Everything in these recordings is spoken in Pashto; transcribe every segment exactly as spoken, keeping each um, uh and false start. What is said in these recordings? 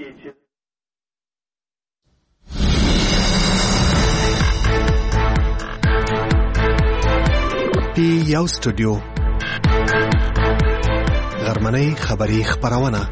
پی یو سټوډیو غرمنۍ خبری خبرونه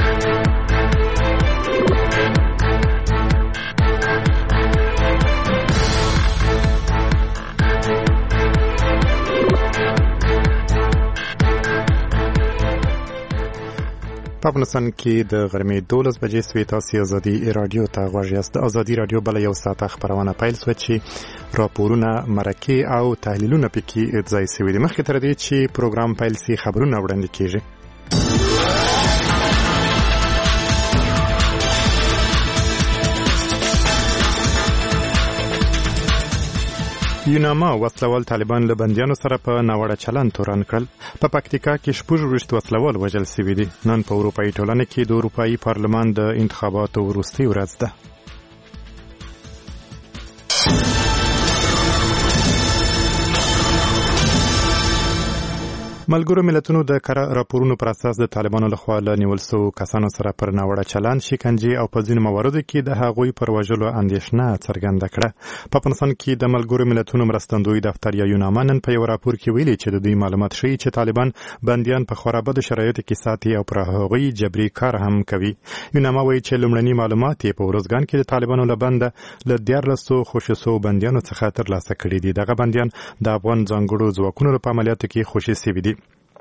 په افغانستان کې د غرمې دولس بجې سوي تاسو ازادي رادیو ته غوږ یاست. ازادي رادیو بل یو ساعت خبرونه پیل شوه چې راپورونه مرکه او تحلیلونه پکې ځای شوي دي. مخکې تر دې چې پروګرام پیل شي خبرونه وړاندې کیږي. یوناما وسلوال طالبان له بندیانو سره په ناوړه چلند تورن کړل. په پکتیکا کې شپږ وروسته وسلوال وژل شوي دي. نن په اروپایي ټولنه کې د اروپایي پارلمان د انتخاباتو وروستۍ ورځ ده. ملګرو ملتونو د کره راپورونو پر اساس د طالبانو لخوا له نیول شوو کسانو سره پر ناوړه چلند، شکنجې او په ځینو مواردو کې د هغوی پر وژلو اندېښنه څرګنده کړه. په افغانستان کې د ملګرو ملتونو مرستندوی دفتر یا یوناما نن په یو راپور کې ویلي چې د دوی معلومات ښیي چې طالبان بندیان په خورا بدو شرایطو کې ساتي او پر هغوی جبري کار هم کوي. یوناما وایي چې لومړني معلومات یې په ورځګان کې د طالبانو له بنده له دیارلسو خوشي شوو بندیانو څخه ترلاسه کړي دي. دغه بندیان د افغان ځانګړو ځواکونو په عملیاتو کې خوشي شوي دي.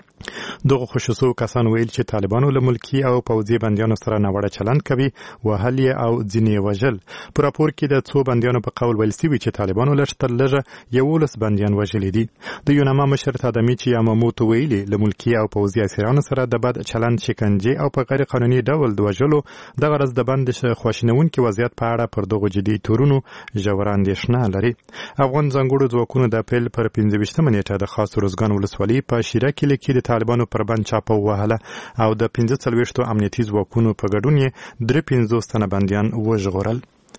دغه خوشسو کسان ویل چې طالبانو له ملکی او پوځي بندیانو سره ناوړه چلند کوي، وهل یې او ځینې وژل. په راپور کې د څو بندیانو په قول ویل شوي چې طالبانو لږ تر لږه یولس بندیان وژلي دي. د یوناما مشر تادمیچی یاماموتو ویلي له ملکی او پوځي اسیرانو سره د بد چلند، شکنجې او په غیر قانوني ډول د وژلو دغه ورځ د بند خواشینونکي وضعیت په اړه پر دغو جدي تورونو ژوره اندېښنه لري. افغان ځانګړو ځواکونو د اپریل پر پنځه ویشتمه نیټه د خاص روزګان ولسوالۍ په شیره کلي کې د طالبانو پر بند چاپه وهله او د پنځه څلوېښتو امنیتي ځواکونو په ګډون یې درې پنځوس تنه بندیان وژغورل.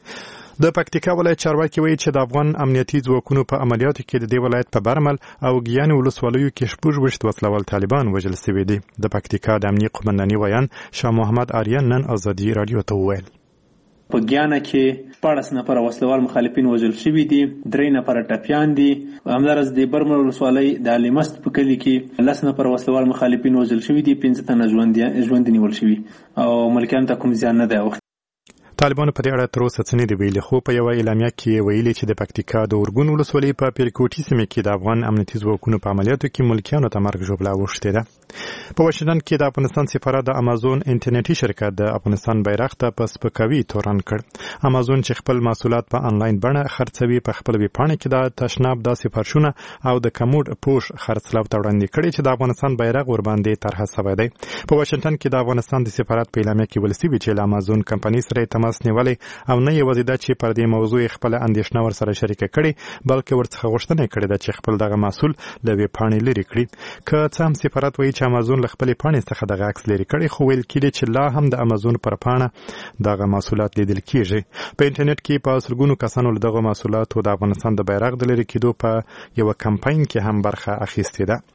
د پکتیکا ولایت چارواکي وایي چې د افغان امنیتي ځواکونو په عملیاتو کې د دې ولایت په برمل او ګیانې ولسوالیو کې شپږ ویشت وسلوال طالبان وژل شوي دي. د پکتیکا د امنیه قومنداني ویان شاه محمد آریان نن ازادي رادیو ته وویل په ګیانه کې شپاړس نفره وسلوال مخالفین وژل شوي دي، درې نفره ټپیان دي. همدارس د برمل ولسوالۍ د علیمست په کلي کې لس نفره وسلوال مخالفین وژل شوي دي، پنځه تنه ژوندي نیول شوي او ملکیانو ته کوم زیان نه دی اوښتی. طالبانو په دې اړه تر اوسه څه نه دي ویلي، خو په یوه اعلامیه کې ویلي چې د پکتیکا د اورګون ولسوالۍ په پیرکوټي سیمه کې د افغان امنیتي ځواکونو په عملیاتو کې ملکیانو ته مرګ ژوبله اوښتې ده. په واشنګټن کې د افغانستان سفارت د امازون انټرنیټي شرکت د افغانستان بیرغ ته په سپکاوي تورن کړ. امازون چې خپل محصولات په انلاین بڼه خرڅوي په خپل ویبپاڼه کې د تشناب داسې فرشونه او د کموډ پوش خرڅلاو ته وړاندې کړي چې د افغانستان بیرغ ورباندې طرحه شوی دی. په واشنګټن کې د افغانستان د سفارت په اعلامیه کې ویل شوي چې له امازون کمپنۍ سره تماس نیولی او نه یوازې دا چې پر دې موضوع خپل اندېښنه ورسره شریکه کړي، بلکې ورڅخه غوښتنه کړې ده چې خپل دغه محصول له ویبپاڼې لرې کړي. که څه هم سفارت وایي چې امازون له خپلې پاڼې څخه دغه عکس لرې کړی، خو ویل کېږي چې لا هم د امازون پر پاڼه دغه محصولات لیدل کېږي. په انټرنیټ کې په سلګونو کسانو له دغه محصولاتو د افغانستان د بیرغ د لرې کېدو په یوه کمپاین کې هم برخه اخیستې ده.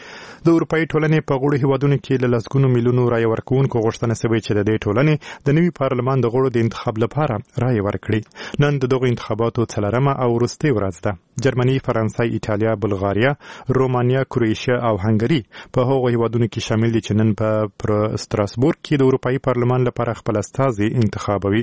د اروپایي ټولنې په غړو هیوادونو کې له لسګونو میلیونو رایې ورکوونکو غوښتنه شوې چې د دې ټولنې د نوي پارلمان د غړو د انتخاب لپاره رایې ورکړي. نن د دغو انتخاباتو څلورمه او وروستۍ ورځ ده. جرمني، فرانسې، ایټالیا، بلغاریا، رومانیا، کروشیا او هنګري په هغو هیوادونو کې شامل دي چې نن په ستراسبورګ کې د اروپایي پارلمان لپاره خپل استازي انتخابوي.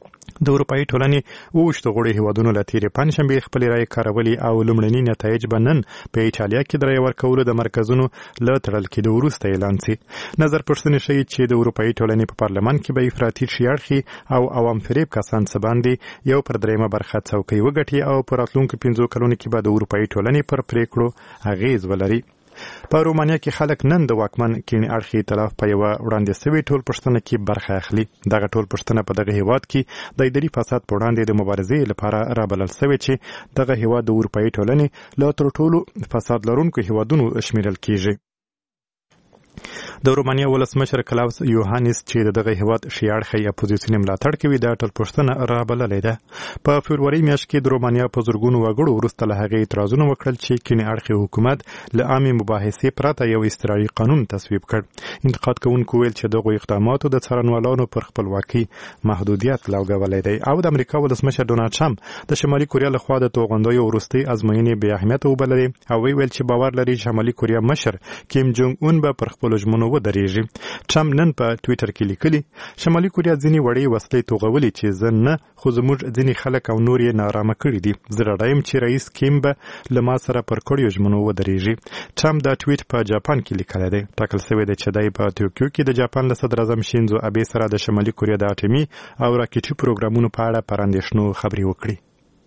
د اروپایي ټولنې اوویشتو غړو هیوادونو له تېرې پنجشنبې خپلې رایې کارولي او لومړني نتایج به نن په ایټالیا کې د رایې ورکولو د مرکزونو له تړل کېدو وروسته اعلان شي. نظر پوښتنې ښیي چې د اروپایي ټولنې په پارلمان کې به افراطي ښیاړخي او عوام فریب کسان څه باندې یو پر درېیمه برخه څوکۍ وګټي او په راتلونکو پنځو کلونو کې به د اروپایي ټولنې پر پریکړو اغیز ولري. په رومانیا کې خلک نن د واکمن کینی اړخي ائتلاف په یوه وړاندې شوې ټول پوښتنه کې برخه اخلي. دغه ټول پوښتنه په دغه هیواد کې د اداري فساد په وړاندې د مبارزې لپاره رابلل شوې چې دغه هیواد د اروپایي ټولنې له تر ټولو فساد لرونکو هیوادونو شمیرل کیږي. د رومانیا ولسمشر کلاوس یوهانس چې دغه هیواد شیاړخي اپوزیسیون ملاتړ کوي دا ټول پښتنه را بللې ده. په فبروري میاشت کې د رومانیا په زورګونو وګړو وروسته له هغې اعتراضونه وکړل چې کینی اړخي حکومت له عامې مباحثې پرته یو استراحي قانون تصویب کړ. انتقاد کوونکو ویل چې دغه اقداماتو د څارنوالانو پر خپلواکي محدودیت لګولې دی. او د امریکا ولسمشر ډونالد ټرمپ د شمالي کوریا لخوا د توغندیو وروستۍ ازموینې بې اهمیته وبللې او ویل چې باور لري شمالي کوریا مشر کیم جونګ اون به پر خپلو ژمنو ودرېږي. ټرمپ نن په ټویټر کې لیکلي شمالي کوریا ځینې وړې وسلې توغولې چې زه نه خو زموږ ځینې خلک او نور یې نارامه کړي دي. زه ډاډه یم چې رئیس کیم به له ما سره پر کړیو ژمنو ودرېږي. ټرمپ دا ټویټ په جاپان کې لیکلی دی. ټاکل شوی دی چې دی په توکیو کې د جاپان له صدراعظم شینزو ابې سره د شمالي کوریا د اټومي او راکټي پروګرامونو په اړه پر اندېښنو خبرې وکړي.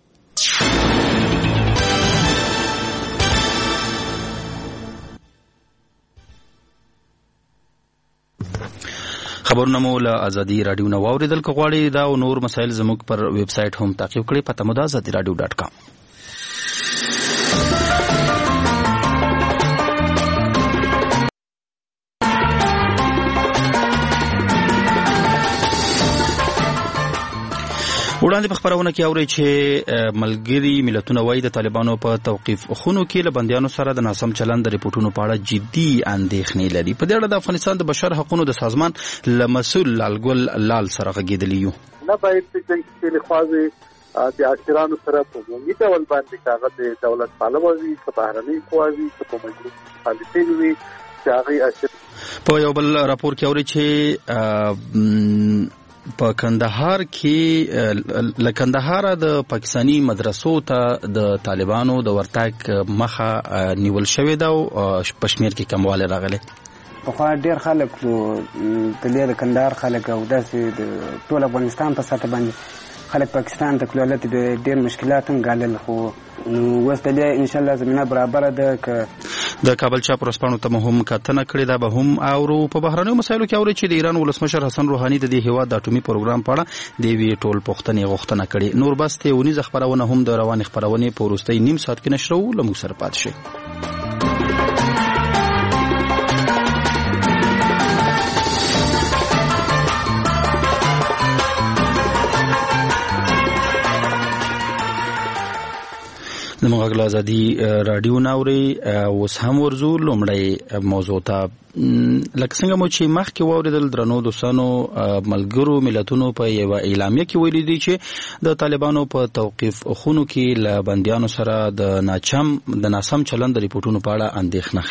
خبرونه مو له ازادي رادیو نه واوریدل. که غواړئ دا او نور مسایل زموږ پر ویب سایټ هم تعقیب کړئ. پته مو ده ازادي رادیو ډاټ کام. وړاندې په خبرونه کې اوري چې ملګري ملتونه وايي د طالبانو په توقيف خونو کې له بنديانو سره د ناسم چلند د ریپورتونو په اړه جدي اندېښنې لري. په دې اړه د افغانستان د بشر حقوقو د سازمان له مسؤل لالګل لال سره غږیدلی یو. نه باید چې څنګه خوازي د اشرانو سره په عمومي ډول باندې کاغذ د دولت پالو وي که بهرنۍ قواوي که په مجلس پالیسي وي چې هغه اشر په یو بل راپور کې اوري چې په کندهار کې له کندهار د پاکستانی مدرسو ته د طالبانو د ورتګ مخه نیول شوې ده او پښمیر کې کمواله راغله. په خو ډیر خلک د لید کندهار خلک او داسې د ټول افغانستان په سطح باندې خلک پاکستان ته کولت د ډیر مشکلات هم غالل خو نو وسته ان شاء الله زمينه برابر ده ک د کابل چا پرسپانو ته هم کتنه کړې ده به هم او په بهرنیو مسایلو کې اوري چې د ایران ولسمشر حسن روحاني د دې هیواد د اټومي پروګرام په اړه د وی ټول پښتنې غوښتنه کړې. نور بس ته ونی خبرونه هم د روان خبرونه په وروستي نیم ساعت کې نشرو لمو سره پات شي. د مغرب ازادي رادیو ناوري اوس هم ورزو لومړی موضوع ته لکه څنګه مو چې مخکې واوریدل درنو دوستانو ملګرو ملتونو په یو اعلامیه کې ویلي دي چې د طالبانو په توقيف خونو کې له بنديانو سره د ناچم د ناسم چلند د ریپورتونو په اړه اندېښنه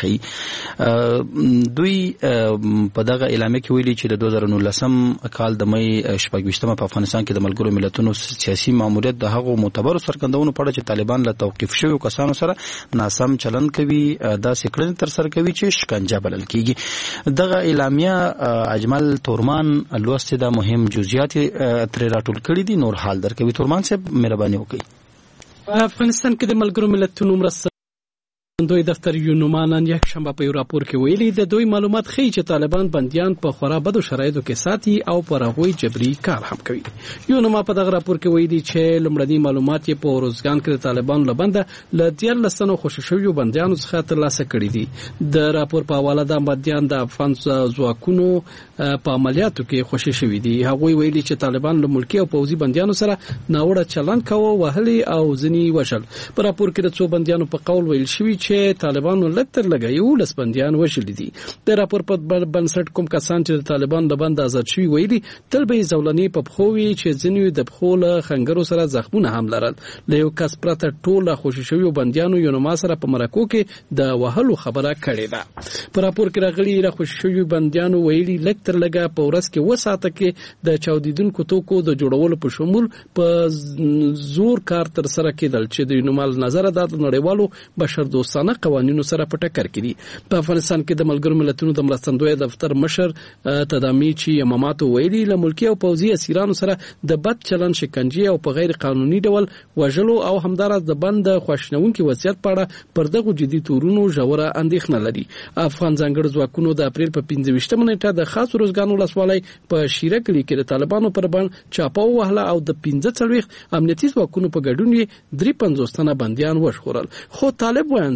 ښيي. دوی په دغه اعلامیه کې ویلي چې د دوه زره نولسم کال د مې شپږ په افغانستان کې د ملګرو ملتونو سیاسي ماموریت د هغو معتبرو سرګندونو په اړه چې طالبان له توقيف شویو کسانو سره ناسم چلند کوي دا سکړن تر سره کوي چې شکنجه بلل کیږي. دغه اعلامیه اجمل تورمان لوستي دا مهم جزئیات تر راټول کړي دي. نور حال درکوي تورمان صاحب مهرباني وکړئ. افغانستان کې د ملګرو ملتونو مرسته دوی دفتر یونوما نن یک شنبه په راپور کې ویلي د دوی معلومات ښیي چې طالبان بنديان په خورا بدو شرایطو کې ساتي او پر هغوی جبري کار هم کوي. یونوما په دغه راپور کې ویلي چې لومړني معلومات یې په روزګان کې د طالبانو لبنده ل دیارلس تنو خوشي شویو بنديانو څخه ترلاسه کړي دي. د راپور په حواله د بنديان د افغان ځواکونو په عملیاتو کې خوشي شوي دي. هغوی ویلي چې طالبان له ملکی او پوځي بنديانو سره ناوړه چلند کوي وهلي او ځنی وشل. په راپور کې د څو بنديانو په قول ویل شوی چې طالبانو لکتر لګایو لس بنديان وشل دي. د راپور په بنسټ کوم کسان چې طالبان د بند آزاد شوی ویلي تل به زولنی په بخوي چې ځنیو د بخوله خنګرو سره زخمونه هم لرل. له یو کس پرته ټوله خوشي شوی بنديانو یو نو سره په مرکو کې د وهلو خبره کړې ده. په راپور کې راغلي را خوشي شوی بنديانو ویلي لکتر لګا په ورځ کې وساته کې د چاودیدونکو توکو د جوړولو په شمول په زور کار تر سره کېدل چې د نومال نظر د نړیوالو بشر دوستانه قوانینو سره په ټکر کې دي. په افغانستان کې د ملګرو ملتونو د مرستندوی دفتر مشر تدامیچی یماماتو ویلي له ملکی او پوځي اسیرانو سره د بد چلند شکنجه او په غیر قانوني ډول وژلو او همدارس د بند خوښنونکو وضعیت په اړه پر دغه جدي تورونو ژوره اندېښنه لري. افغان ځانګړي ځواکونو د اپریل په پنځه نیټه د خاص روزګان ولسوالۍ په شیره کلی کې د طالبانو پر باندې چاپاو وهله او د پنځه څلويخ امنیتي ځواکونو په ګډون یې درې پنځوس تنه بنديان وشخورل. خو طالب وایي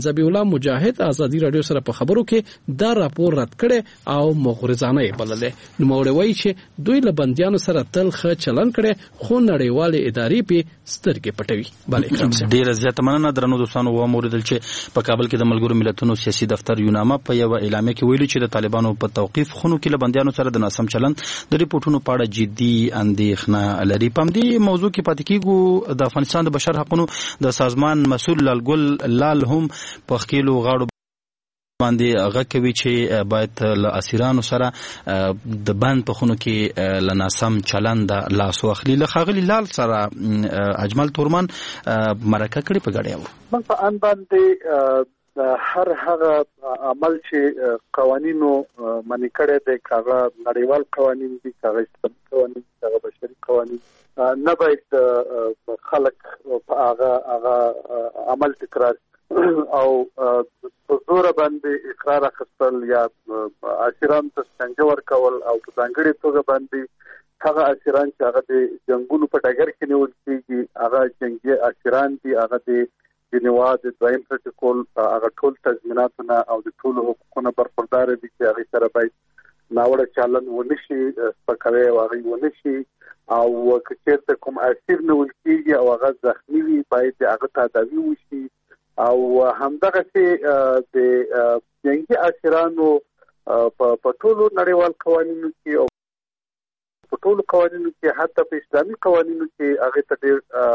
ذبیح الله مجاهد ازادي رادیو سره په خبرو کې دا راپور رد کړي او مغرضانه یې بللې. نو موري وایي چې دوی له بنديانو سره تل ښه چلن کړي خو نړیوالې ادارې په سترګې پټوي. بلې ډیره زیاته مننه درنو دوستانو. و موریدل چې په کابل کې د ملګرو ملتونو سیاسي دفتر یوناما په یو اعلامیه کې ویلي چې د طالبانو په توقيف خونو کې له بنديانو سره د ناسم چلند د ریپورتونو په اړه جدي اندېښنه لري. په دې موضوع کې پاتې کېږو د افغانستان د بشر حقوقو د سازمان مسؤل لالګل لال هم په خپلو غاړو باندې هغه کوي چې باید له اسیرانو سره د بند په خونو کې له ناسم چلند لاس واخلي. له ښاغلي لال سره اجمل تورمان مرکه کړې په ګډه و. په ان باندې هر هغه عمل چې قوانینو منې کړی دی، هغه نړیوال قوانین دي، هغه اسلامي قوانین دي، هغه بشري قوانین، نه باید خلک په هغه هغه عمل تکرار او په زور باندې اقرار اخیستل یا اسیران ته څنګه ورکول او په ځانګړي توګه باندې هغه اسیران چې هغه د جنگونو په ډګر کې نیول کېږي هغه جنگي اسیران دي، هغه د جنیوا د دویم پروتوکول هغه ټول تضمیناتونه او د ټول حقوقونه برخوردار دي چې هغه سره باید ناوړه چلن ونشي، سپکاوی او هغه ونشي، او که چېرته کوم اسیر نیول کېږي او هغه زخمي وي باید هغه تداوي وشي. او همدغه چې د جنگي اسیرانو په ټولو نړیوال قوانینو کې او په ټولو قوانینو کې حتی په اسلامي قوانینو کې هغه ته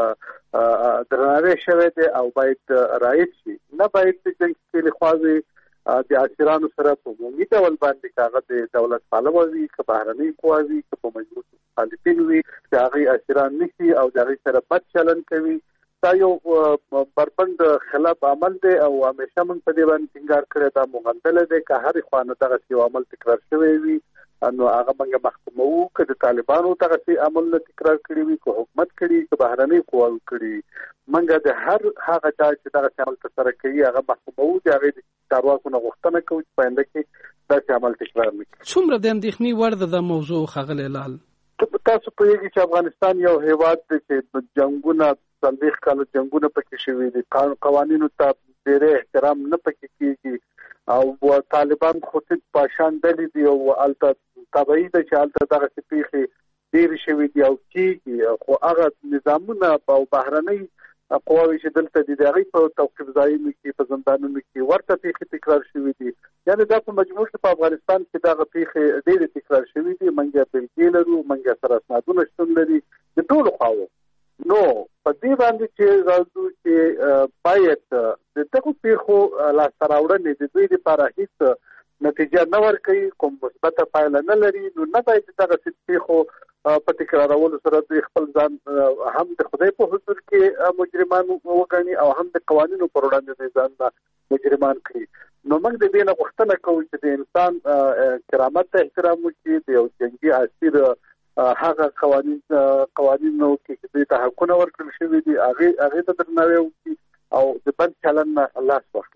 ډېر درناوی شوی دی او باید رعایت شي. نه باید چې جنګ کې لخوا د اسیرانو سره په عمومي ډول باندې هغه د دولت پالو وي که بهرنۍ قوا وي که په مجبور مخالفین وي چې هغه اسیران نشي او د هغې سره بد چلن کوي. دا یو بربند خلاف عمل دی او همیشه موږ په دې باندې ټینګار کړی دا مغندله دی. که هرې خوا نه دغسې یو عمل تکرار شوی وي نو هغه موږ محکوموو، که د طالبانو دغسې عملونه تکرار کړي وي، که حکومت کړي، که بهرنۍ قواو کړي، موږ د هر هغه چا چې دغسې عمل ترسره کوي هغه محکوموو. د هغې د چارواکو نه غوښتنه کوو چې په آینده کې داسې عمل تکرار نه کړي. څومره د اندېښنې وړ ده دا موضوع ښاغلی لال؟ تاسو پوهېږئ چې افغانستان یو هېواد دی چې جنګونه څلوېښت کاله جنګونه پکې شوي دي، قوانینو ته ډېری احترام نه پکې کېږي او طالبان خو په شان ډلې دي او هلته طبیعي ده چې هلته دغسې پیښې ډېرې شوي دي او کېږي، خو هغه نظامونه او بهرنۍ قواوې چې دلته دي د هغې په توقیف ځایونو کې په زندانونو کې ورته پیښې تکرار شوي دي. یعنې دا په مجموع کې په افغانستان کې دغه پیښې ډېرې تکرار شوي دي. موږ یې بلګې لرو، موږ یې سره اسنادونه شتون لري د ټولو خواوو. نو په دې باندې چې راځو چې باید د دغو پیښو لاسته راوړنې د دوی لپاره هېڅ نتیجه نه ورکوي، کوم مثبته پایله نه لري، نو نه باید دغسې پیښو په تکرارولو سره دوی خپل ځان هم د خدای په حضور کې مجرمان وګڼي او هم د قوانینو پر وړاندې ځان مجرمان کړي. نو موږ د دې نه غوښتنه کوو چې د انسان کرامت ته احترام وکړي، د یو جنګي اسیر هغه قوانین قوانینو کې دوی ته حقونه ورکړل شوي دي هغې هغې ته درناوی وکړي او د بد چلن نه لاس واخلي.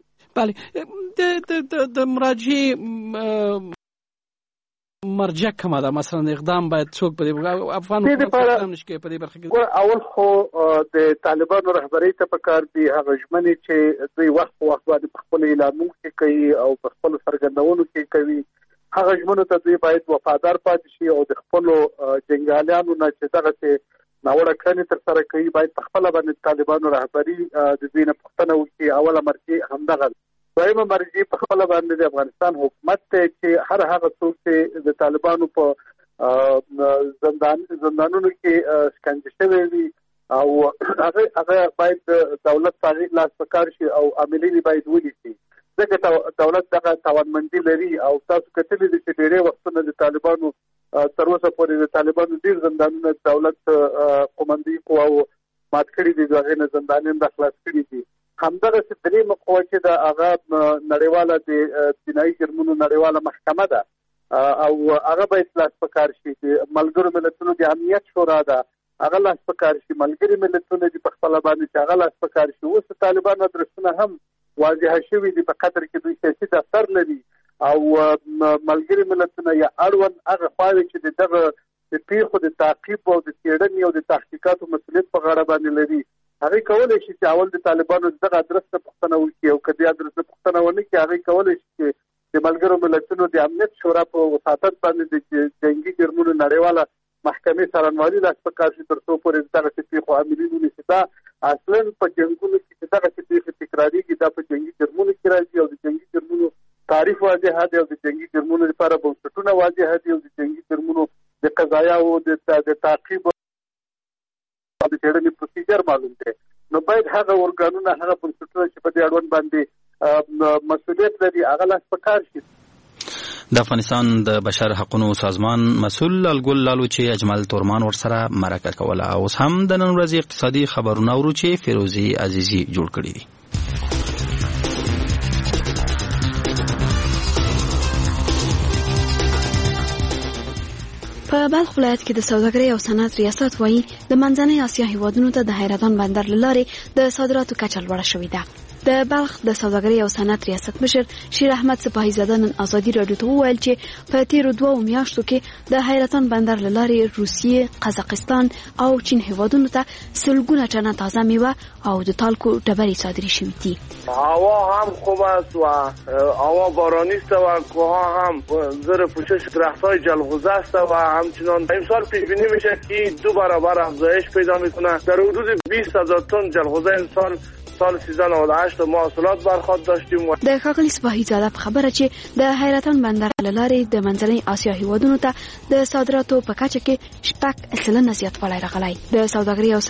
بله، د مراجعې مرجع کومه ده؟ مثلا اقدام باید څوک په دې افغان حکومت نشي په دې برخه کې؟ اول خو د طالبانو رهبرۍ ته پکار دي هغه ژمنې چې دوی وخت په وخت باندې په خپلو اعلانونو کې کوي او په خپلو څرګندونو کې کوي، هغه ژمنو ته دوی باید وفادار پاتې شي او د خپلو جنګیالیانو نه چې دغسې ناوړه کړنې ترسره کوي باید په خپله باندې طالبانو رهبري د دوی نه پوښتنه وکړي. اوله مرجع همدغه ده. دویمه مرجع په خپله باندې د افغانستان حکومت دی چې هر هغه څوک چې د طالبانو په زندان زندانونو کې شکنجه شوی وي او هغه هغه باید دولت ته لاس په کار شي او عملي باید ونیسي، ځکه دولت دغه توانمندي لري. او تاسو کتلي دي چې ډېری وختونه د طالبانو تر اوسه پورې د طالبانو ډېر زندانونه دولت قومندي قواو مات کړي دي، د هغې نه زندانیان را خلاص کړي دي. همدغسې درېیمه قوه چې د هغه نړیواله د جنایي جرمونو نړیواله محکمه ده او هغه باید لاس په کار شي. د ملګرو ملتونو د امنیت شورا ده هغه لاس په کار شي، ملګري ملتونه دي په خپله باندې چې هغه لاس په کار شي. اوس د طالبانو ادرسونه هم واضحه شوي دي په قطر کې دوی سیاسي دفتر لري او ملګري ملتونه یا اړوند هغه خواوې چې د دغه د پیښو د تعقیب او د څېړنې او د تحقیقاتو مسؤلیت په غاړه باندې لري هغه کولای شي چې اول د طالبانو دغه ادرس ته پوښتنه وکړي او کله ادرس ته پوښتنه ونه کړي هغه کولای شي چې د ملګرو ملتونو د امنیت شورا په وساتت باندې د جنگي جرمونو نړیواله محکمې څارنوالي لاس په کار شي تر څو پورې دغه پیښو عاملین ونیسي. دا اصلا په جنګونو کې چې دغه پیښې تکرارېږي دا په جنگي جرمونو کې راځي او د جنگي جرمونو تعریف واضح دی او د جنگي جرمونو لپاره بنسټونه واضح دي او د جنگي جرمونو د قضایا او د تعقیب او د څېړنې پروسیجر معلوم دی. نو باید هغه ورګانونه هغه بنسټونه چې په دې اړوند باندې مسؤلیت لري هغه لاس په کار شي. د افغانستان د بشر حقوقو سازمان مسؤل الګل لالو چې اجمل تورمان ورسره مرکه کوله. اوس هم د نن ورځې اقتصادي خبرونه ورو چې فیروزی عزیزی جوړ کړی دي. په بلخ ولایت کې د سوداګرۍ او صنعت ریاست وایي د منځنۍ اسیا هیوادونو ته د حیرتان بندر له لارې د صادراتو کچه لوړه شوې ده. د بلخ د سوداګرۍ او صنعت ریاست مشر شیر احمد سپاهی زاده نن ازادي راډیو ته وویل چې په تیرو دوو میاشتو کې د حیرتان بندر له لارې روسیې، قزاقستان او چین هیوادونو ته سلګونه ټنه تازه میوه او د تالکو ډبرې صادرې شوې دي. هوا هم خوب است و هوا بارانی است و کوهها هم زیر پوشش درخت‌های جلغوزه است و همچنان امسال پیش بینی میشه که دو برابر افزایش پیدا میکنه. در حدود بیست هزار تن جلغوزه امسال سال سیزده نود و هشت محصولات برخواد داشتیم. د ښاغلي سپاهی زاده په خبره چې د حیرتان بندر له لارې د منځنۍ اسیا هیوادونو ته د صادراتو په کچه کې شپږ سلنه زیاتوالی راغلی. د سوداګرۍ او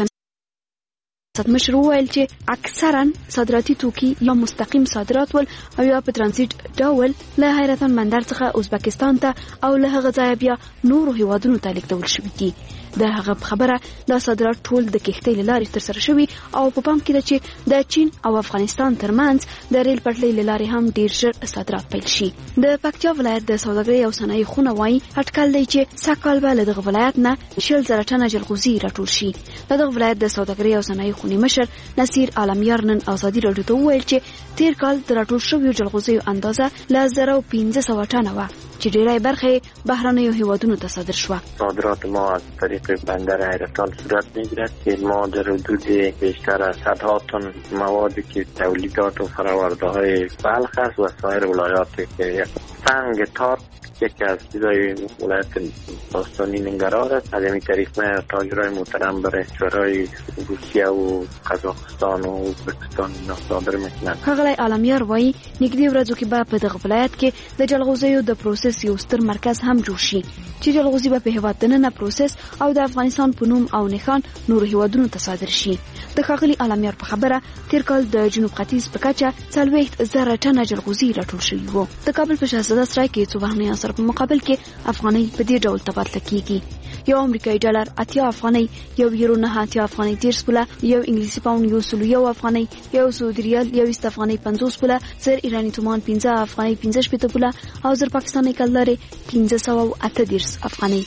صنعت مشر وویل چې اکثرا صادراتي توکي یا مستقیم صادرات ول او یا په ترانزیت ډول له حیرتان بندر څخه ازبکستان ته او له هغه ځایه بیا نورو هیوادونو ته لیږدول شوي دي. د هغه خبره د صادرات ټول د کښتۍ له لارې ترسره شوي او په پام کې ده چې د چین او افغانستان ترمنځ د ریل پټلۍ له لارې هم ډیر ژر صادرات پیل شي. د پکتیا ولایت د سوداګرۍ او صنایع خونه وایي اټکل دی چې سږ کال به له دغه ولایت نه شل زره ټنه جلغوزي راټول شي. د دغه ولایت د سوداګرۍ او صنایع خونې مشر نصیر عالمیار نن ازادي راډیو ته وویل چې تیر کال د راټول شویو جلغوزیو اندازه له زره و پنځه سوه ټنه وه چې ډیری برخه بهرنیو هیوادونو ته صادر شوه. صادرات ما از طریق بندر حیرتان صورت میگیرد که ما در حدود بیشتر از صدها تن موادی که تولیدات و فراورده های بلخ است و سایر ولایاتی که سنگ تار یکی از چیزای ولایت باستانی ننگرهار است. از این طریق ما تاجرای محترم برای کشورهای روسیه و قزاقستان و ازبکستان صادر میکنند. ښاغلی عالمیار وایي نږدې ورځو کې به په دغه ولایت کې د جلغوزیو د پروسس یو ستر مرکز هم جوړ شي چې جلغوزي به په هیواد دننه پروسس او د افغانستان په نوم او نښان نورو هیوادونو ته صادر شي. د ښاغلي عالمیار په خبره تیر کال د جنوب ختیځ په کچه څلوېښت زره ټنه جلغوزي راټول شوي وو. د کابل په شهزاده سرای کې څو بهرني عناصر په مقابل کې افغانۍ په دې ډول تبادله کیږي: یو امریکایي ډالر اتیا افغانۍ، یو یورو نه اتیا افغانۍ دېرش پوله، یو انګلیسي پاوند یو سلو یو افغانۍ، یو سعودي ریال یو ایست افغانۍ پنځوس پوله، زر ایراني تومان پنځه افغانۍ پنځه شپېته پوله او زر پاکستاني کلدارې پنځه سوه اته دېرش افغانۍ.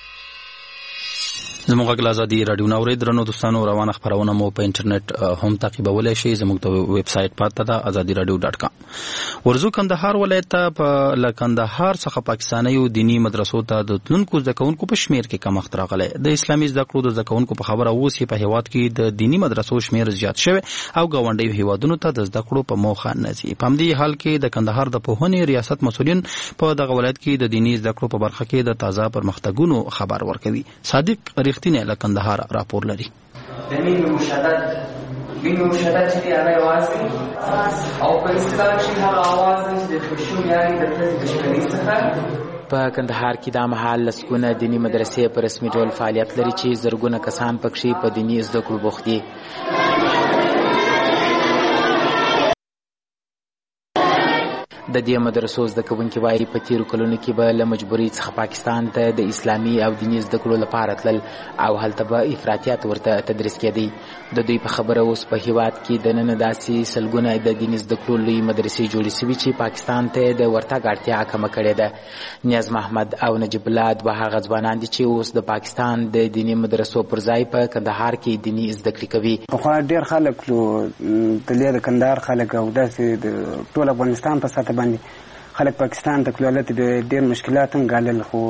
زموږ غږ ازادي راډیو ناوړي درنو دوستانو روانه خبرونه مو په انټرنیټ هم تعقیبولای شئ. زموږ د ویب سټ پته ده ازادي راډیو ډاټ کام. ورزو کندهار ولایت په لکندهار څخه پاکستاني دینی مدرسو ته د تلونکو ځکونکو په شمیر کې کمښت راغلی. د اسلامي زده کړو د ځکونکو په خبره اوس په هیواد کې د دینی مدرسو شمیر زیات شوی او ګاونډي هیوادونو ته د زده کړو په موخه نه ځي. په همدې حال کې د کندهار د پوهنې ریاست مسؤلین په دغه ولایت کې د دینی زده کړو په برخه کې د تازه پرمختګونو خبر ورکوي. صادق رښتینی له کندهار راپور لري. د مين مشدد مين مشدد چې هغه आवाज او په اصطلاح کې هغه आवाज د خوشو یاري د تشکیل څخه په کندهار کې د مهال لسګونه دینی مدرسې په رسمي ډول فعالیت لري چې زرګونه کسان پکې په دینی زده کړو بوخت دي. د دې مدرسو زده کوونکي وايي په تیرو کلونو کې به له مجبوري څخه پاکستان ته د اسلامي او دیني زده کړو لپاره تلل او هلته به افراطیات ورته تدریس کېدی. د دوی په خبره اوس په هیواد کې د نن داسې سلګونه د دیني زده کړو لوی مدرسې جوړې شوي چې پاکستان ته د ورتګ اړتیا کمه کړې ده. نیاز محمد او نجیب الله دوه هغه ځوانان دي چې اوس د پاکستان د دیني مدرسو پر ځای په کندهار کې دیني زده کړې کوي. پخوا ډېر خلک د د کندهار خلک او داسې د ټول افغانستان په سطح باندې خلک پاکستان ته تلل ته ډېر مشکلات هم ګالل، خو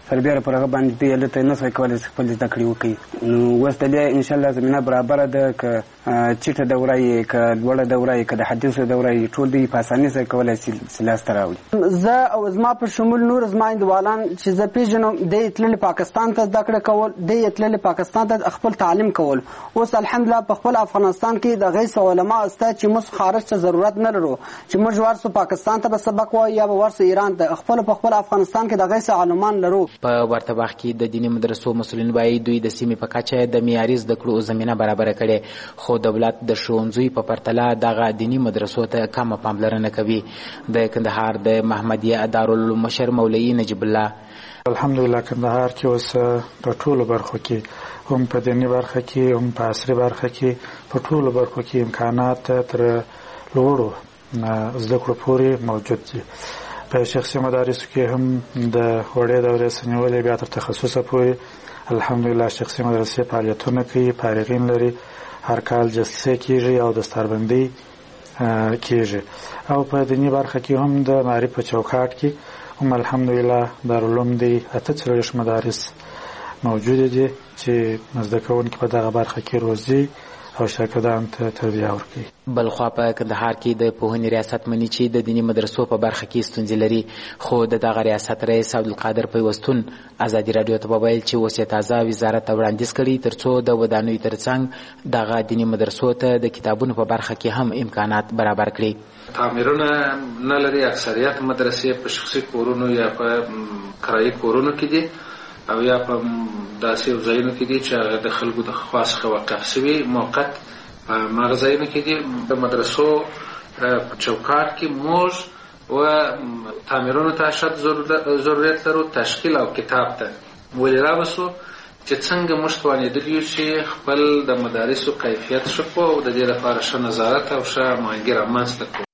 سره بیا پر هغه باندې دوی هلته نه شوی کولی چې خپل زده کړې وکړي. نو اوس د دې انشاءالله زمینه برابره ده که چیټه دوره یې که لوړه دوره یې که د حدیثو دوره یې ټول دوی په اسانۍ سره کولی شي چې لاسته راوړي. زه او زما په شمول نور زما اندوالان چې زه پېژنم دی تللي پاکستان ته زده کړه کول، دی تللي پاکستان ته خپل تعلیم کول. اوس الحمدلله په خپل افغانستان کې د هغې څه علما شته چې موږ خارج ته ضرورت نه لرو چې موږ ورسو پاکستان ته به سبق وایو یا به ورسو ایران ته. خپل په خپل افغانستان کې د هغې څه عالمان لرو. په ورته وخت کې د دیني مدرسو مسؤلین وایي دوی د سیمې په کچه د معیاري زده کړو زمینه برابره کړې، خو دولت د ښوونځیو په پرتله دغه دیني مدرسو ته کمه پاملرنه کوي. د کندهار د محمدیه دارالعلوم مشر مولوي نجیب الله: الحمدلله کندهار کې اوس په ټولو برخو کې هم په دیني برخه کې هم په عصري برخه کې په ټولو برخو کې امکانات تر لوړو زده کړو پورې موجود دي. په شخصي مدارسو کې هم د وړې دورې سنیولې بیا تر تخصصه پورې الحمدلله شخصي مدرسې فعالیتونه کوي، فارغین لري، هر کال جلسې کېږي او دستاربندي کېږي. او په دیني برخه کې هم د معارف په چوکاټ کې هم الحمدلله دارالعلوم دی اته څلوېښت مدارس موجود دي چې زده کوونکي په دغه برخه کې روزي او شاګردانو ته تربیه ورکوي. بلخوا په کندهار کې د پوهنې ریاست مني چې د دیني مدرسو په برخه کې ستونزې لري، خو د دغه ریاست رئیس عبدالقادر پیوستون ازادي راډیو ته وویل چې اوس یې تازه وزارت ته وړاندیز کړي تر څو د ودانیو ترڅنګ دغه دیني مدرسو ته د کتابونو په برخه کې هم امکانات برابر کړي. تعمیرونه نه لري، اکثریت مدرسې په شخصي کورونو یا په کرایي کورونو کې دي او یا په داسې ځایونو کې دي چې هغه د خلکو د خوا څخه وقف شوي موقت په هغه ځایونو کې دي. د مدرسو په چوکاټ کې موږ و تعمیرونو ته اشد ضرورت لرو، تشکیل او کتاب ته. ولې راوسو چې څنګه موږ توانېدلي یو چې خپل د مدارسو کیفیت ښه کړو او د دې لپاره ښه نظارت او ښه ماهنګي رامنځته کړو.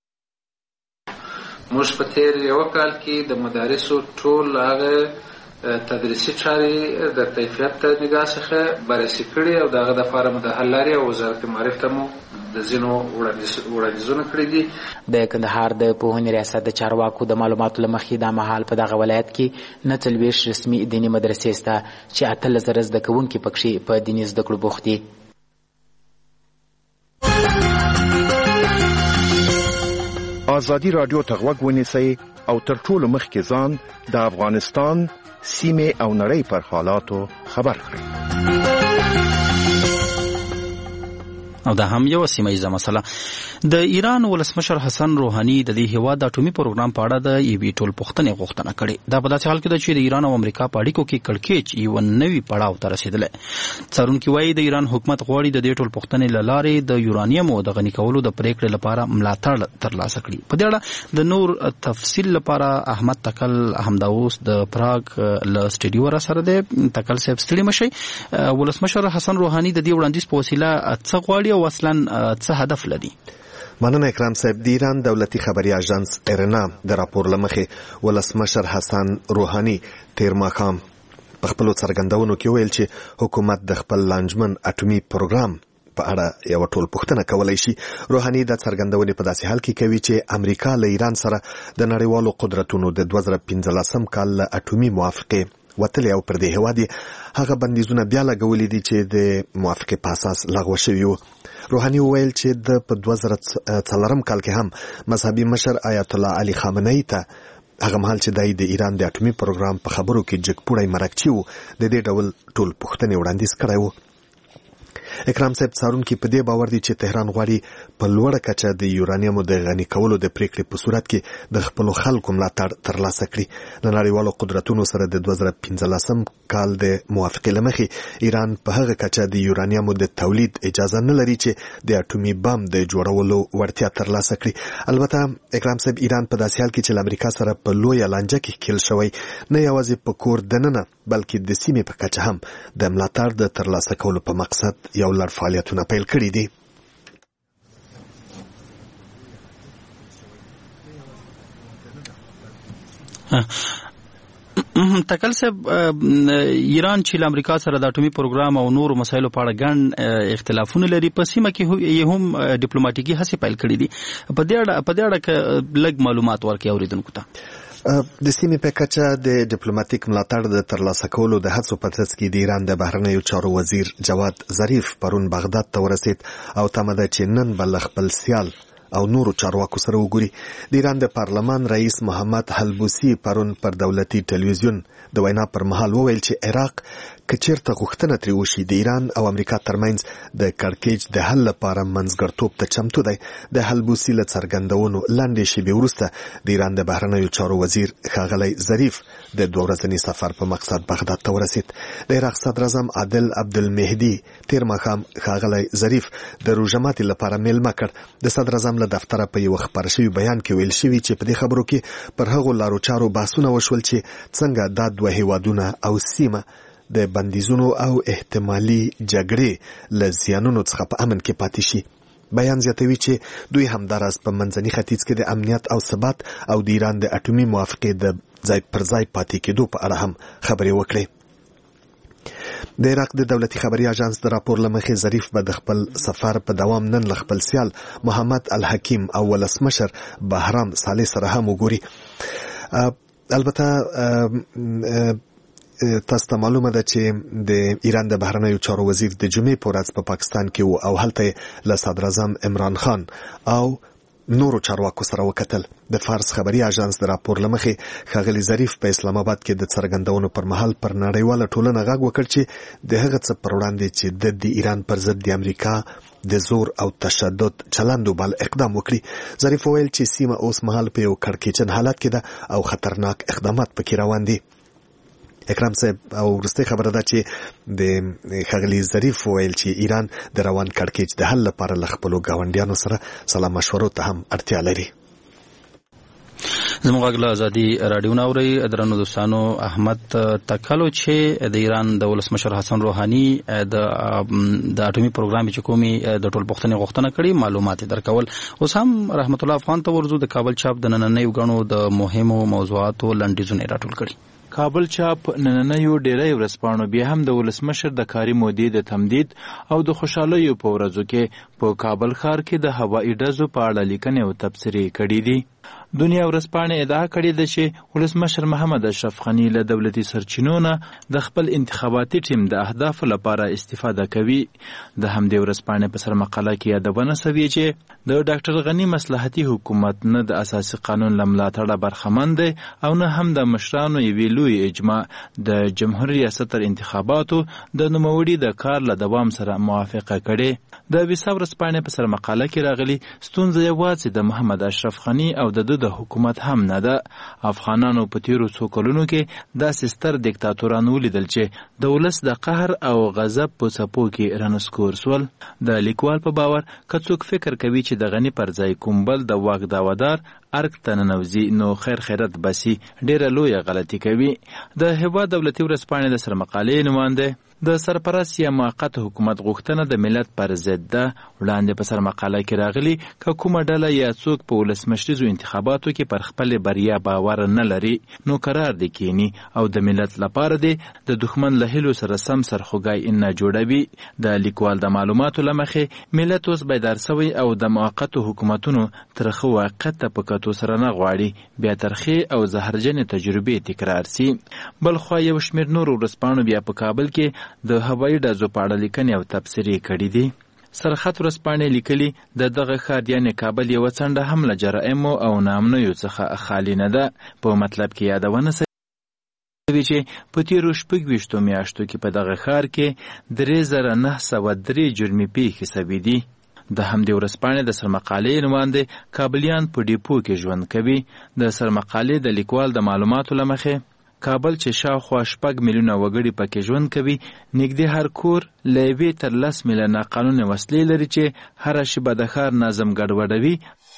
موږ په تېر یوه کال کې د مدارسو ټول هغه تدریسي چارې د کیفیت ته نگاه څخه بررسي کړي او دغه دپاره مو د حل لارې او وزارت معارف ته مو د ځینو وړاندیزونه کړي دي. د کندهار د پوهنې ریاست د چارواکو د معلوماتو له مخې دا مهال په دغه ولایت کې نه څلوېښت رسمي دیني مدرسې شته چې اتلس زره زده کوونکي پکښې په دیني زده کړو بوخت دي. ازادي راډیو ته غوږ ونیسئ او تر ټولو مخکې ځان د افغانستان سیمې او نړۍ پر حالاتو خبر کړئ. او دا هم یو سیمه مسله. د ایران ولسمشر حسن روحاني د دې هیواد د اټومي پروګرام په اړه د یوې ټولپوښتنې غوښتنه کړې. دا په داسې حال کې ده چې د ایران او امریکا په اړیکو کې کړکېچ یو نوي پړاو ته رسېدلی. څارونکي وایي د ایران حکومت غواړي د دې ټولپوښتنې له لارې د یورانیم د غني کولو د پریکړې لپاره ملاتړ ترلاسه کړي. په دې اړه د نور تفصیل لپاره احمد تکل همدا اوس د پراګ له سټډیو را سره دی. تکل صاحب ستړي مشئ. ولسمشر حسن روحاني د دې وړاندیز په وسیله څه غواړي او اصلا څه هدف لري؟ مننه اکرام صاحب. د ایران دولتي خبري اژانس ایرنا د راپور لمخې ولسمشر حسن روحاني تیر ماښام په خپلو څرګندونو کې ویل چې حکومت د خپل لانجمن اټومي پروګرام په اړه یو ټول پوښتنه کولای شي. روحاني د څرګندونې په داسې حال کې کوي چې امریکا له ایران سره د نړیوالو قدرتونو د دوه زره پنځلسم کال له اټومي موافقې وتلې او پر دې هیواد هغه بندیزونه بیا لګولي دي چې د موافقې په اساس لغوه شوي وو. روحاني وویل چې د په دوه زره څلورم کال کې هم مذهبي مشر آیت الله علي خامنه‌ای ته هغه مهال چې دای د ایران د اټومي پروګرام په خبرو کې جګپوړی مرکچي وو د دې ډول ټول پوښتنې وړاندیز کړی وو. اکرام صاحب څارونکي په دې باور دي چې تهران غواړي په لوړه کچه د یورانیمو د غني کولو د پریکړې په صورت کې د خپلو خلکو ملاتړ ترلاسه کړي. د نړیوالو قدرتونو سره د دوه زره پنځلسم کال د موافقې له مخې ایران په هغه کچه د یورانیمو د تولید اجازه نه لري چې د اټومي بم د جوړولو وړتیا ترلاسه کړي. البته اکرام صاحب ایران په داسې حال کې چې له امریکا سره په لویه لانجه کې ښکېل شوی نه یوازې په کور دننه بلکې د سیمې په کچه هم د ملاتړ د ترلاسه کولو په مقصد یو لړ فعالیتونه پیل کړي دي. تکل صاحب ایران چې له امریکا سره د اټومي پروګرام او نورو مسایلو په اړه ګڼ اختلافونه لري، په سیمه کې یې هم ډیپلوماټیکي هڅې پیل کړې دي. په دې اړه په دې اړه کې لږ معلومات ورکړئ اوریدونکو ته. د سیمې په کچه د ډیپلوماټیک ملاتړ د ترلاسه کولو د هڅو په ترڅ کې د ایران د بهرنیو چارو وزیر جواد ظریف پرون بغداد ته ورسید او تمه ده چې نن به له خپل سیال او نورو چارواکو سره وګوري. د ایران د پارلمان رئیس محمد حلبوسی پرون پر دولتي ټلویزیون د وینا پر مهال وویل چې عراق که چیرته غوښتنه ترې وشي د ایران او امریکا ترمنځ د کړکېچ د حل لپاره منځګړتوب ته چمتو دی. د حلبوسی له څرګندونو لنډې شېبې وروسته د ایران د بهرنیو چارو وزیر ښاغلی ظریف د دوه ورځني سفر په مقصد بغداد ته ورسید. د عراق صدر اعظم عادل عبدالمهدي تیر ماښام ښاغلی ظریف د روژه ماتي لپاره میلمه کړ. د صدر اعظم له دفتره په یو خپاره شوي بیان کې ویل شوي چې په دې خبرو کې پر هغو لارو چارو بحثونه وشول چې څنګه دا دوه هیوادونه او سیمه د بندیزونو او احتمالي جګړې له زیانونو څخه په امن کې پاتې شي. بیان زیاتوي چې دوی همداراز په منځني ختیځ کې د امنیت او ثبات او د ایران د اټومي موافقې د ځای پر ځای پاتې کېدو په اړه هم خبرې وکړې. د عراق د دولتي خبري اژانس د راپور لمخې ظریف به د خپل سفر په دوام نن له خپل سیال محمد الحکیم او ولسمشر بهرام صالح سره هم وګوري. البته تاسو ته معلومه ده چې د ایران د بهرنیو چارو وزیر د جمعې په ورځ په پاکستان کې و او هلته له صدر اعظم عمران خان او نورو چارواکو سره وکتل. د فارس خبري اژانس د راپور لمخې ښاغلي ظریف په اسلام آباد کې د څرګندونو پر مهال پر نړیواله ټولنه غږ وکړ چې د هغه څه پر وړاندې چې د ایران پر ضد د امریکا د زور او تشدد چلندو بل اقدام وکړي. ظریف ویل چې سیمه اوس مهال په یو کړکېچن حالت کې ده او خطرناک اقدامات پکې روان دي. اکرام صاحب او ورسته خبره ده چې د ښاغلي ظریف ویل چې ایران د روان کړکېچ د حل لپاره له خپلو ګاونډیانو سره سلا مشورو ته هم اړتیا لري. زموږ غږ له ازادي راډیو نه اورئ. درنو دوستانو، احمد تکلو چې د ایران د ولسمشر حسن روحاني د د اټومي پروګرام چې کومي د ټول پښتنې غوښتنه کړې معلومات درکول. اوس هم رحمت الله افغان ته ورزو د کابل چاپ د نننۍ غنو د مهمو موضوعاتو لنډیزونه راټول کړي. کابل چاپ نننیو ډیری ورځپاڼو بیا هم د ولسمشر د کاري مودې د تمدید او د خوشحالیو په ورځو کې په کابل ښار کې د هوایي ډزو په اړه لیکنې او تبصرې کړي دي. دنیا ورځپاڼې ادعا کړې ده چې ولسمشر محمد اشرف غني له دولتي سرچینو نه د خپل انتخاباتي ټیم د اهدافو لپاره استفاده کوي. د همدې ورځپاڼې په سر مقاله کې یادونه شوې چې د ډاکټر غني مصلحتي حکومت نه د اساسي قانون له ملاتړه برخمن دی او نه هم د مشرانو یوې لوی اجماع د جمهوریت ریاست تر انتخاباتو د نوموړي د کار له دوام سره موافقه کړې. د ویسا ورځپاڼې په سر مقاله کې راغلي ستونزه یوازې د محمد اشرف غني او د د حکومت هم نه ده. افغانانو په تیرو څو کلونو کې داسې ستر دیکتاتوران ولیدل چې د ولس د قهر او غضب په څپو کې رانسکور سول. د لیکوال په باور که څوک فکر کوي چې د غني پر ځای کوم بل د واک داودار ارګ ته ننوځي نو خیر خیرت بسي ډیره لویه غلطي کوي. د هیواد دولتي ورځپاڼې د سرمقالې نماینده د سرپرست یا موقت حکومت غوښتنه د ملت پر ضد ده. وړاندې په سرمقاله کې راغلي که کومه ډله یا څوک په ولسمشریزو انتخاباتو کې پر خپل بریا باور نه لري نو قرار دی کینی او د ملت لپاره دی د دښمن له هیلو سره سم سرخوږی نه جوړوي. د لیکوال د معلوماتو لمخې ملت اوس بیدار شوی او د موقت حکومتونو ترخه واقعیت ته په کتو سره نه غواړي بیا ترخه او زهرجن تجربې تکرار سي. بل خو یو شمېر نور ورځپاڼو بیا په کابل کې د هوایي ډزو په اړه لیکنې او تبصرې کړي دي. سرخط ورځپاڼې لیکلي د دغه ښار یعنې کابل یوه څنډه هم له جرایمو او ناامنیو څخه خالي نه ده. په مطلب کې یادونه شوې چې په تیرو شپږ ویشتو میاشتو کې په دغه ښار کې درې زره نه سوه درې جرمي پیښې شوي دي. د همدې ورځپاڼې د سرمقالې نماینده کابلیان په ډیپو کې ژوند کوي. د سرمقالې د لیکوال د معلوماتو له مخې کابل چې شاوخوا شپږ میلیونه وګړي پکې ژوند کوي نږدې هر کور له یوې تر لس میلیونه قانوني وسلې لري چې هره شیبه د ښار نظم ګډوډوي.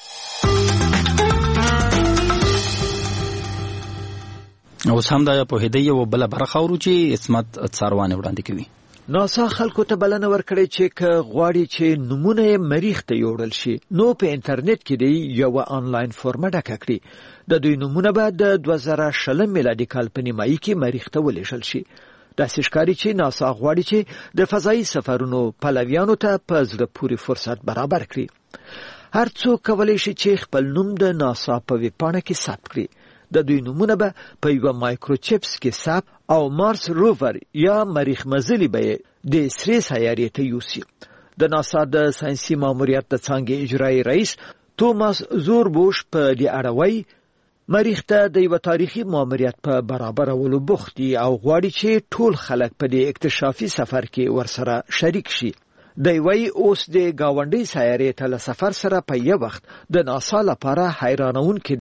اوس هم دا پوهېدی یو بله برخه اورو چې عصمت څاروانې وړاندې کوي. ناسا خلکو ته بلنه ورکړې چې که غواړي چې نمونه یې مریخ ته یوړل شي نو په انټرنیټ کې دی یو آنلاین فورمه ډکه کړي. د دوی نمونه به د دوه زره شلم میلادي کال په نیمایي کې مریخ ته ولېږل شي. داسې ښکاري چې ناسا غواړي چې د فضایي سفرونو پلویانو ته په زړه پورې فرصت برابر کړي. هر څوک کولی شي چې خپل نوم د ناسا په ویبپاڼه کې ثبت کړي. د دوی نمونه به په یو مایکروچپس کې ثبت او مارس روور یا مریخ مزلي به د سری سیارې ته یوسي. د ناسا د ساينسي ماموریت د څانګې اجرایي رئیس توماس زوربوش په دې اړه وایي مریخ ته د یو تاریخي ماموریت په برابرولو بوخت دي او غواړي چې ټول خلک په دې اکتشافي سفر کې ورسره شریک شي. دی وایي اوس د ګاونډي سیارې ته له سفر سره په یو وخت د ناسا لپاره حیرانونکې